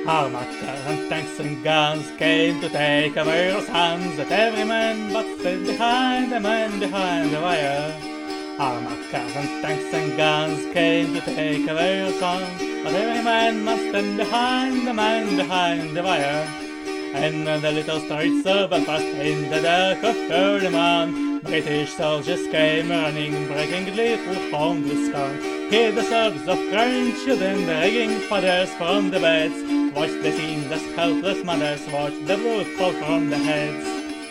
Armature and tanks and guns came to take away our sons, that every man but stood behind the man behind the wire. Armature and tanks and guns came to take away our sons, but every man must stand behind the man behind the wire. And on the little streets of Belfast, in the dark of early morn, British soldiers came running, breaking little homes with scorn. Hear the sobs of crying children, dragging fathers from the beds. Watch the scenes as helpless mothers watch the blood fall from their heads.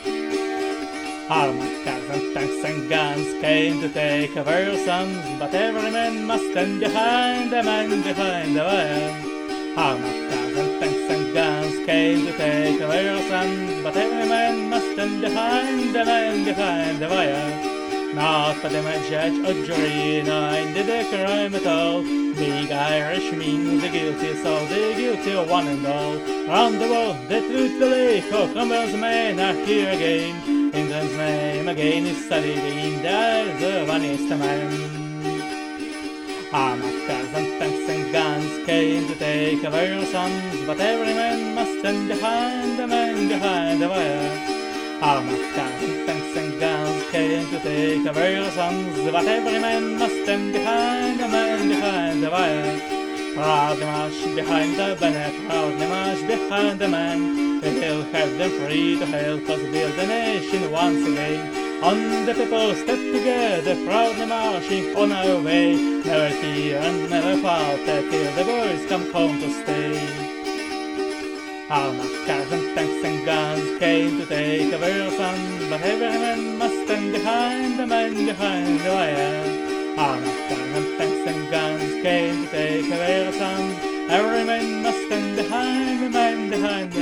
Armored cars and tanks and guns came to take away our sons, but every man must stand behind the man behind the wire. Armored cars and tanks and guns came to take away our sons, but every man must stand behind the man behind the wire. Not for them a judge or jury, nor did the crime at all. Big Irish means the guilty soul, the guilty one and all. Round the world the truth will echo, Cromwell's men are here again. England's name again is studied in the eyes of honest man. Armored cars and tanks and guns came to take away our sons, but every man must stand behind the man behind the wire. Armored cars and tanks and guns came to take away our sons, but every man must stand behind the man behind the wire. Proudly march behind the banner, proudly march behind the man. We'll have them free to help us build the nation once again. On the people step together, proudly marching on our way. Never fear and never falter till the boys come home to stay. Armored cars and tanks and guns came to take away our sons, but every man must stand behind the man behind the wire. Armored cars and tanks and guns came to take away our sons, every man must stand behind the man behind the